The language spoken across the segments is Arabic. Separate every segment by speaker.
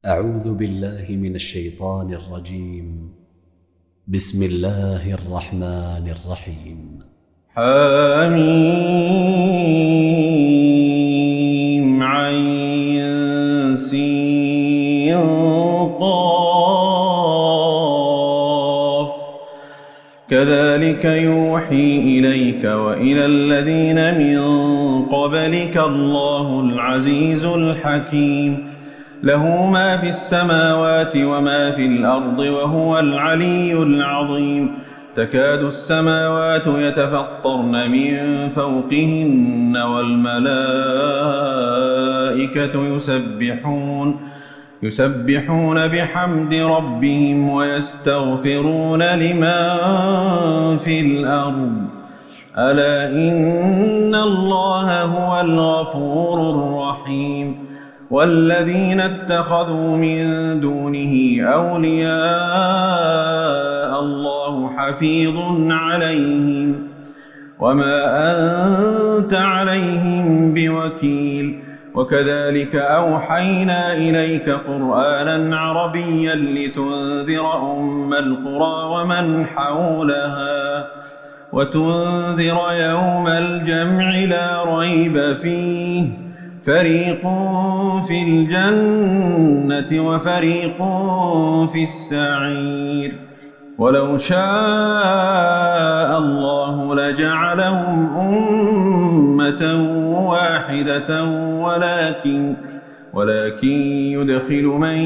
Speaker 1: أعوذ بالله من الشيطان الرجيم. بسم الله الرحمن الرحيم.
Speaker 2: حميم عين سين قاف كذلك يوحي إليك وإلى الذين من قبلك الله العزيز الحكيم له ما في السماوات وما في الأرض وهو العلي العظيم تكاد السماوات يتفطرن من فوقهن والملائكة يسبحون بحمد ربهم ويستغفرون لمن في الأرض ألا إن الله هو الغفور الرحيم والذين اتخذوا من دونه أولياء الله حفيظ عليهم وما أنت عليهم بوكيل وكذلك أوحينا إليك قرآنا عربيا لتنذر أم القرى ومن حولها وتنذر يوم الجمع لا ريب فيه فريق في الجنة وفريق في السعير ولو شاء الله لجعلهم أمة واحدة ولكن يدخل من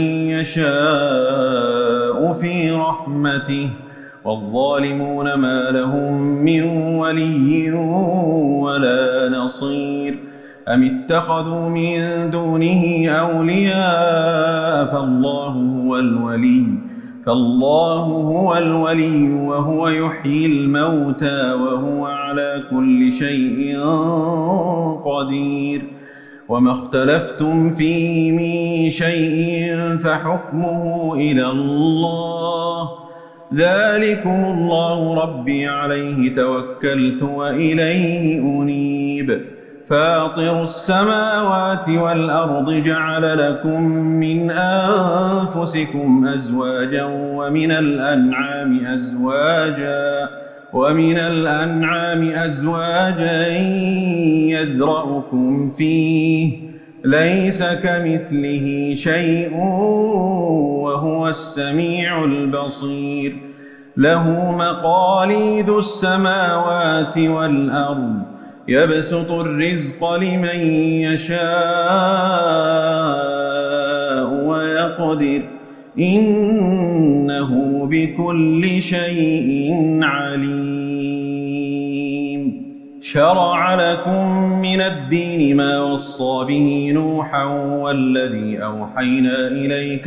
Speaker 2: يشاء في رحمته والظالمون ما لهم من ولي ولا نصير أم اتخذوا من دونه أولياء فالله هو الولي وهو يحيي الموتى وهو على كل شيء قدير وما اختلفتم فيه من شيء فحكمه إلى الله ذلكم الله ربي عليه توكلت وإليه أنيب فاطر السماوات والأرض جعل لكم من أنفسكم أزواجا ومن الأنعام أزواجا يذرأكم فيه ليس كمثله شيء وهو السميع البصير له مقاليد السماوات والأرض يبسط الرزق لمن يشاء ويقدر إنه بكل شيء عليم شرع لكم من الدين ما وصى به نوحا والذي أوحينا إليك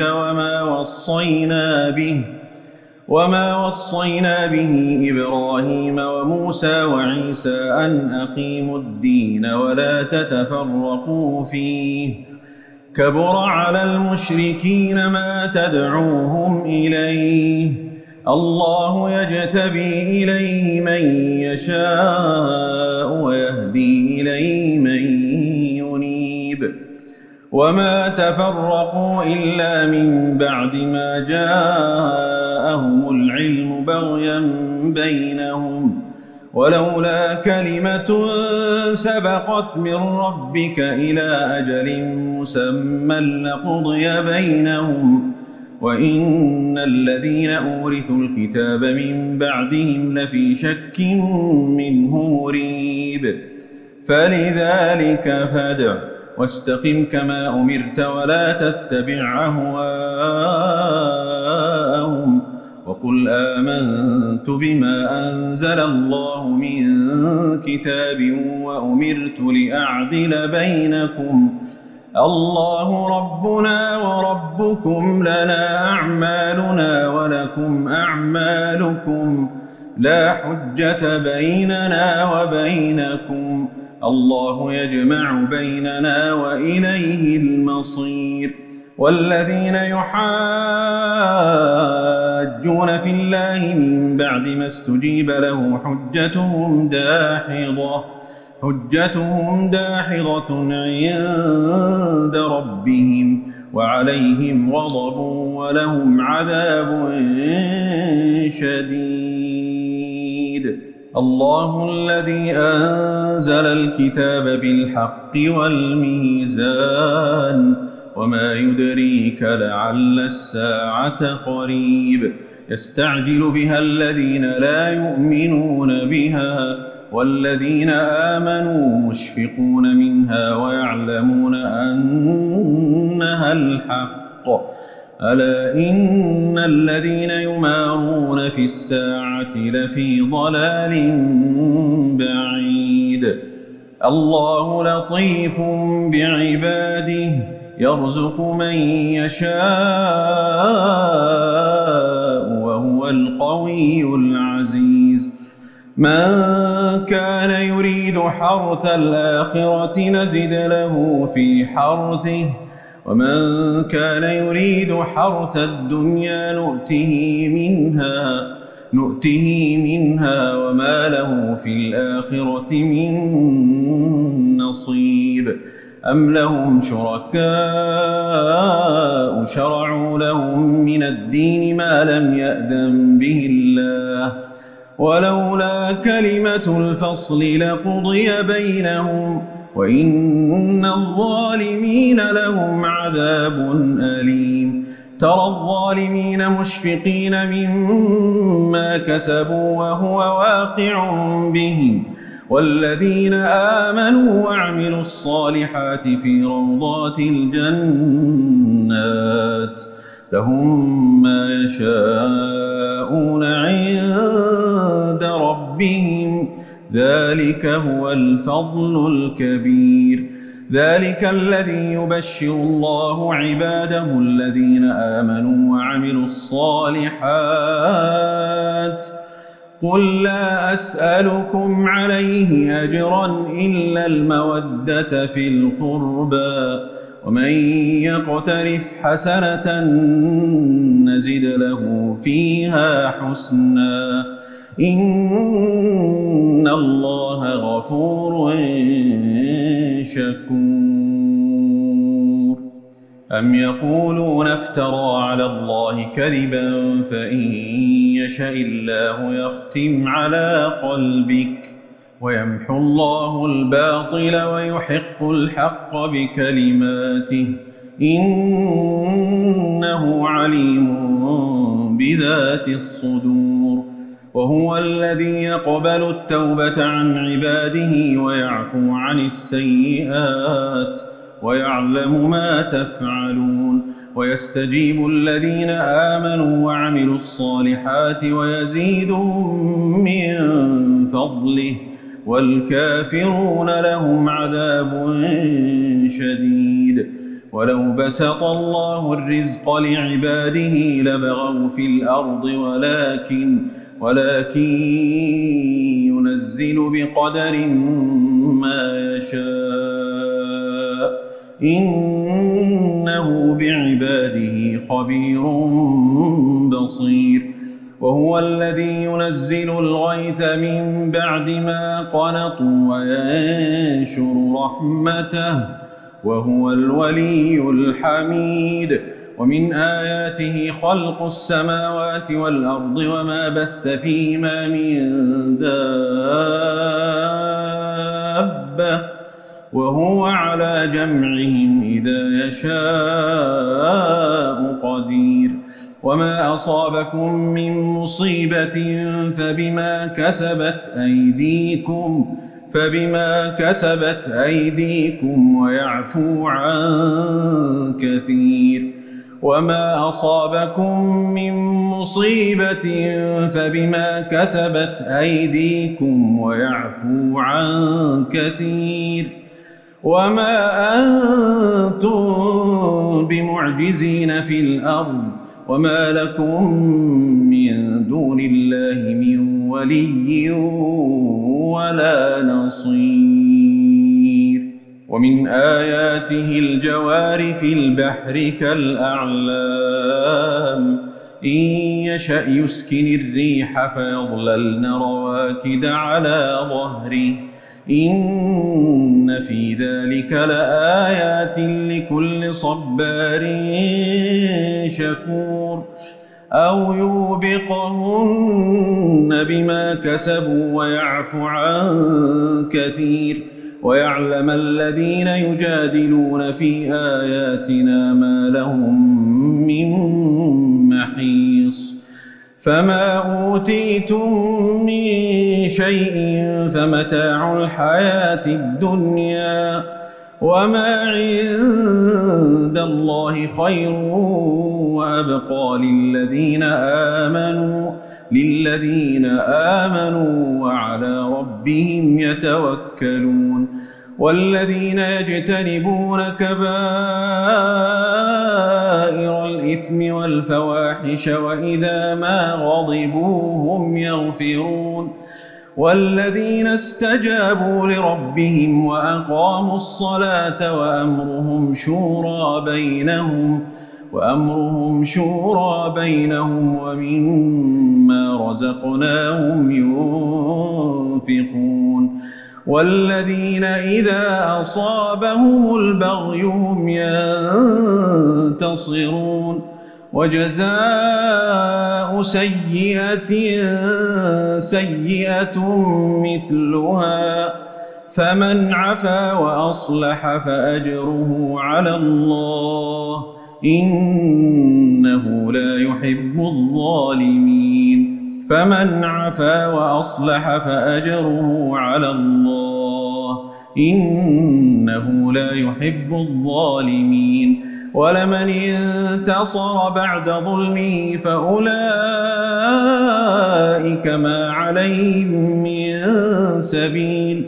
Speaker 2: وما وصينا به إبراهيم وموسى وعيسى أن أقيموا الدين ولا تتفرقوا فيه كبر على المشركين ما تدعوهم إليه الله يجتبي إليه من يشاء ويهدي إليه من ينيب وما تفرقوا إلا من بعد ما جاءهم العلم بغيا بينهم ولولا كلمة سبقت من ربك إلى أجل مسمى لقضي بينهم وإن الذين أورثوا الكتاب من بعدهم لفي شك منه مريب فلذلك فادع واستقم كما أمرت ولا تتبع أهواءهم وقل آمنت بما أنزل الله من كتاب وأمرت لأعدل بينكم الله ربنا وربكم لنا أعمالنا ولكم أعمالكم لا حجة بيننا وبينكم الله يجمع بيننا وإليه المصير والذين يحاجون في الله من بعد ما استجيب له حجتهم داحضة عند ربهم وعليهم غضب ولهم عذاب شديد. الله الذي أنزل الكتاب بالحق والميزان وما يدريك لعل الساعة قريب. يستعجل بها الذين لا يؤمنون بها والذين آمنوا مشفقون منها ويعلمون أنها الحق. ألا إن الذين يمارون في الساعة لفي ضلال بعيد. الله لطيف بعباده يرزق من يشاء وهو القوي العزيز. من كان يريد حرث الآخرة نزد له في حرثه ومن كان يريد حرث الدنيا نؤته منها وما له في الآخرة من نصيب. أم لهم شركاء شرعوا لهم من الدين ما لم يأذن به الله ولولا كلمة الفصل لقضي بينهم وإن الظالمين لهم عذاب أليم. ترى الظالمين مشفقين مما كسبوا وهو واقع بهم والذين آمنوا وعملوا الصالحات في روضات الجنات لهم ما يشاءون عند ربهم ذلك هو الفضل الكبير. ذلك الذي يبشر الله عباده الذين آمنوا وعملوا الصالحات. قل لا أسألكم عليه أجرا إلا المودة في القربى ومن يقترف حسنة نزد له فيها حسنا إن الله غفور شكور. أم يقولون افترى على الله كذبا فإن يشاء الله يختم على قلبك ويمحو الله الباطل ويحق الحق بكلماته إنه عليم بذات الصدور. وهو الذي يقبل التوبة عن عباده ويعفو عن السيئات ويعلم ما تفعلون ويستجيب الذين آمنوا وعملوا الصالحات ويزيدهم من فضله والكافرون لهم عذاب شديد. ولو بسط الله الرزق لعباده لبغوا في الأرض ولكن ينزل بقدر ما يشاء إنه بعباده خبير بصير. وهو الذي ينزل الغيث من بعد ما قنطوا وينشر رحمته وهو الولي الحميد. ومن آياته خلق السماوات والأرض وما بث فيهما من دابة وهو على جمعهم إذا يشاء قدير. وما أصابكم من مصيبة فبما كسبت أيديكم ويعفو عن كثير. وما أصابكم من مصيبة فبما كسبت أيديكم ويعفو عن كثير. وما أنتم بمعجزين في الأرض وما لكم من دون الله من ولي ولا نصير. ومن آياته الجوار في البحر كالأعلام إن يشأ يسكن الريح فيظللن رواكد على ظهره إن في ذلك لآيات لكل صبار شكور أو يوبقهن بما كسبوا ويعفو عن كثير ويعلم الذين يجادلون في آياتنا ما لهم من محيص فما أوتيتم من شيء فمتاع الحياة الدنيا وما عند الله خير وأبقى للذين آمنوا وعلى ربهم يتوكلون والذين يجتنبون كبائر الإثم والفواحش وإذا ما غضبوا هم يغفرون والذين استجابوا لربهم وأقاموا الصلاة وأمرهم شورى بينهم ومما رزقناهم ينفقون والذين إذا أصابهم البغي هم ينتصرون وجزاء سيئة مثلها فمن عفا وأصلح فأجره على الله إنه لا يحب الظالمين فمن عفا وأصلح فأجره على الله إنه لا يحب الظالمين ولمن انتصر بعد ظلمه فأولئك ما عليهم من سبيل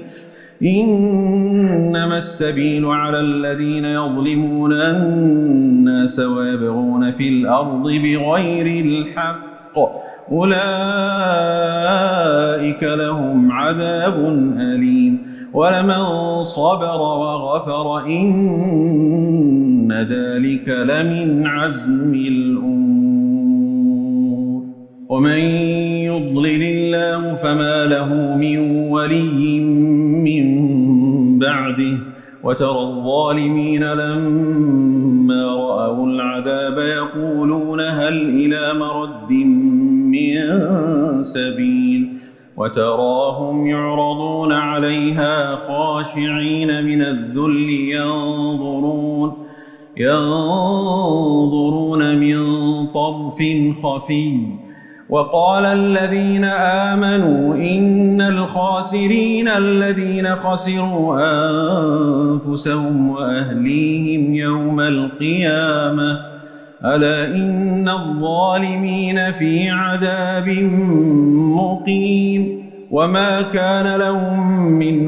Speaker 2: إنما السبيل على الذين يظلمون الناس ويبغون في الأرض بغير الحق أولئك لهم عذاب أليم ولمن صبر وغفر إن ذلك لمن عزم الأمور ومن يضلل الله فما له من ولي من بعده وترى الظالمين لما رأوا العذاب يقولون هل إلى مرد من سبيل وتراهم يعرضون عليها خاشعين من الذل ينظرون من طرف خفي وقال الذين آمنوا إن الخاسرين الذين خسروا أنفسهم وأهليهم يوم القيامة ألا إن الظالمين في عذاب مقيم وما كان لهم من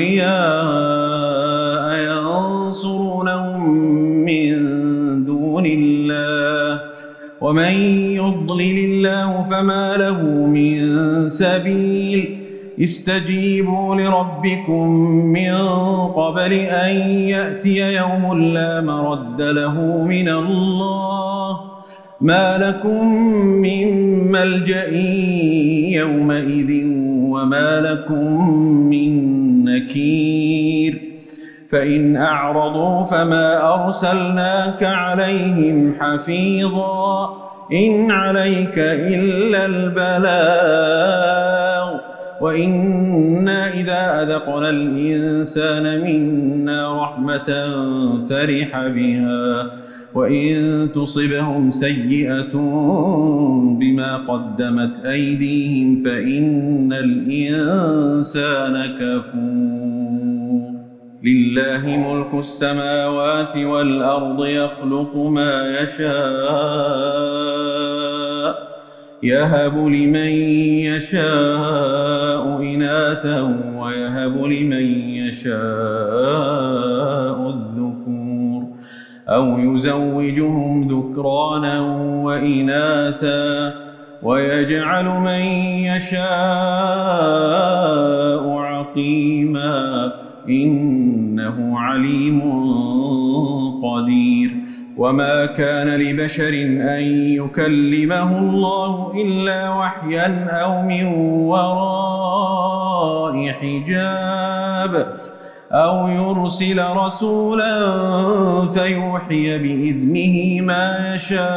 Speaker 2: أولياء ينصرونهم من دون الله ومن يضلل الله فما له من سبيل استجيبوا لربكم من قبل أن يأتي يوم لا مرد له من الله ما لكم من ملجأ يومئذ وما لكم من نكير فإن أعرضوا فما أرسلناك عليهم حفيظا إن عليك إلا البلاغ وإنا إذا أذقنا الإنسان منا رحمة فرح بها وإن تصبهم سيئة بما قدمت أيديهم فإن الإنسان كفور لله ملك السماوات والأرض يخلق ما يشاء يهب لمن يشاء إناثا ويهب لمن يشاء الذكور أو يزوجهم ذكرانا وإناثا ويجعل من يشاء عقيما إنه عليم قدير وما كان لبشر أن يكلمه الله إلا وحيا أو من وراء حجاب أو يرسل رسولا فيوحي بإذنه ما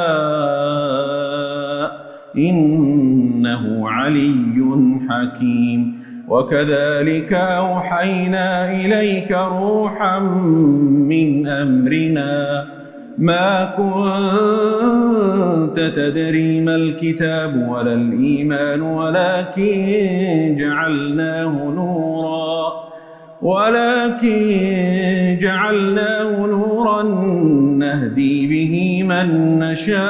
Speaker 2: يشاء إنه علي حكيم. وكذلك أوحينا إليك روحا من أمرنا ما كنت تدري ما الكتاب ولا الإيمان ولكن جعلناه نورا نهدي به من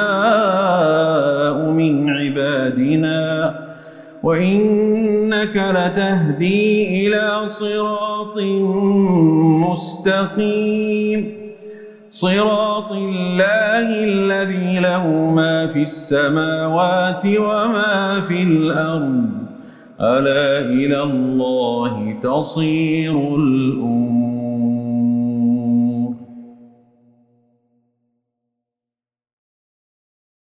Speaker 2: نشاء من عبادنا وإنك لتهدي إلى صراط مستقيم صراط الله الذي له ما في السماوات وما في الأرض ألا إلى الله تصير الأمور.